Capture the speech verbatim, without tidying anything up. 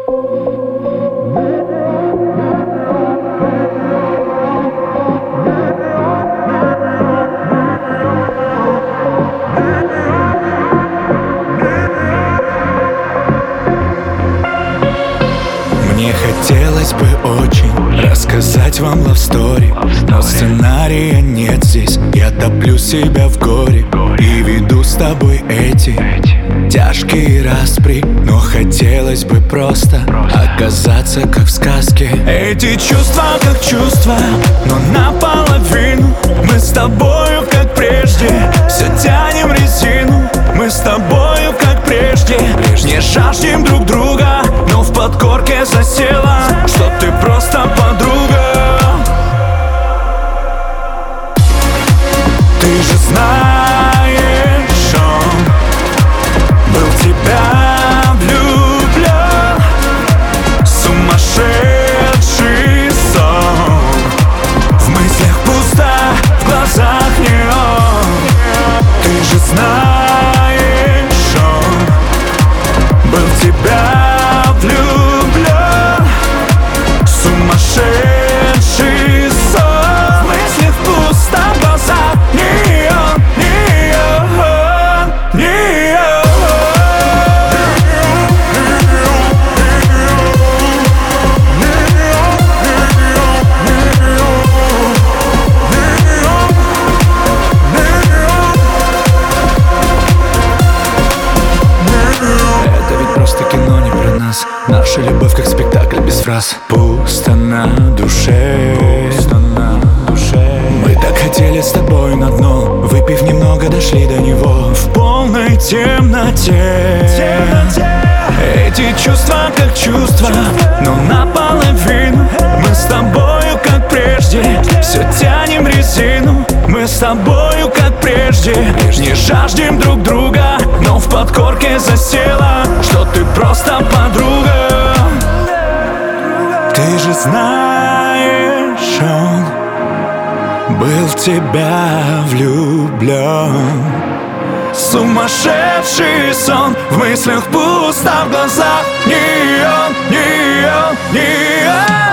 Мне хотелось бы очень рассказать вам love story, но сценария нет здесь. Я топлю себя в горе и веду с тобой эти тяжкие распри. Но хотелось бы просто оказаться как в сказке. Эти чувства как чувства, но наполовину. Мы с тобою как прежде, все тянем резину. Мы с тобою как прежде, не жаждем друг друга, но в подкорке засела, что ты просто подруга. Ты же знаешь, он был в тебя влюблен. Сумасшедший сон, в мыслях пусто, в глазах неон. Ты же знаешь, он был в тебя влюблен. Сумасшедший сон, в мыслях пусто, в глазах неон, неон, неон. Это ведь просто кино, не про нас. Наша любовь как спектакль без фраз. Пусто на душе, пусто на душе. Мы так хотели с тобой на дно, выпив немного, дошли до него в полной темноте, темноте. Эти чувства как чувства, но наполовину. Мы с тобою как прежде, все тянем резину. Мы с тобою как прежде, не жаждем друг друга, но в подкорке засела, что ты просто подруга. Ты же знаешь, он был в тебя влюблен. Сумасшедший сон, в мыслях пусто, в глазах неон, неон, неон.